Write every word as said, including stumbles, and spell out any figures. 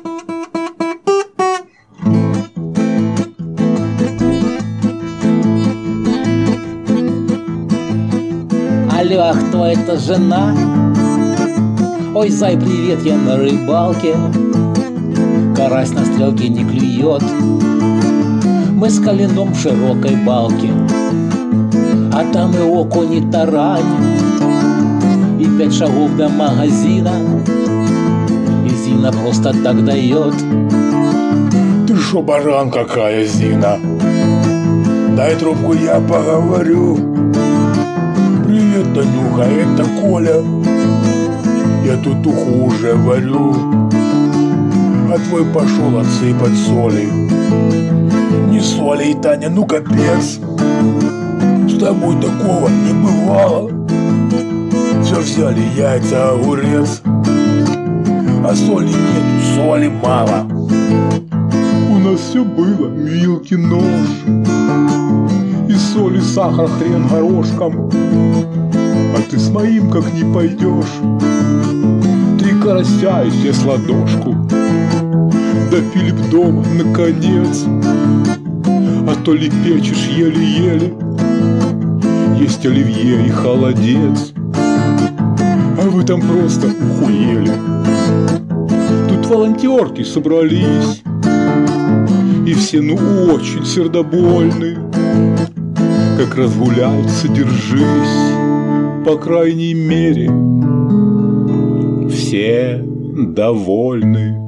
Алло, а кто это жена? Ой, зай, привет, я на рыбалке. Карась на стрелке не клюет. Мы с коленом в широкой балке, а там и окунь, и тарань, и пять шагов до магазина, и Зина просто так дает. Ты шо, баран, какая Зина? Дай трубку, я поговорю. Привет, Танюха, это Коля. Я тут уху уже варю, а твой пошел отсыпать соли. Не соли, Таня, ну капец. С тобой такого не бывало. Все взяли яйца, огурец, а соли нету, соли мало. У нас все было, вилки, нож, и соль, и сахар, хрен горошком. А ты с моим как не пойдешь. Три карася и те с ладошку. Да Филипп дома, наконец. А то лепечешь еле-еле. Есть оливье и холодец. А вы там просто ухуели. Тут волонтерки собрались, и все ну очень сердобольны. Как разгуляются, держись. По крайней мере, все довольны.